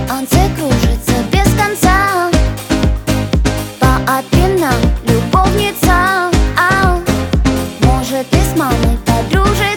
Солнце кружится без конца по опинам любовница. Может, ты с мамой подружишься?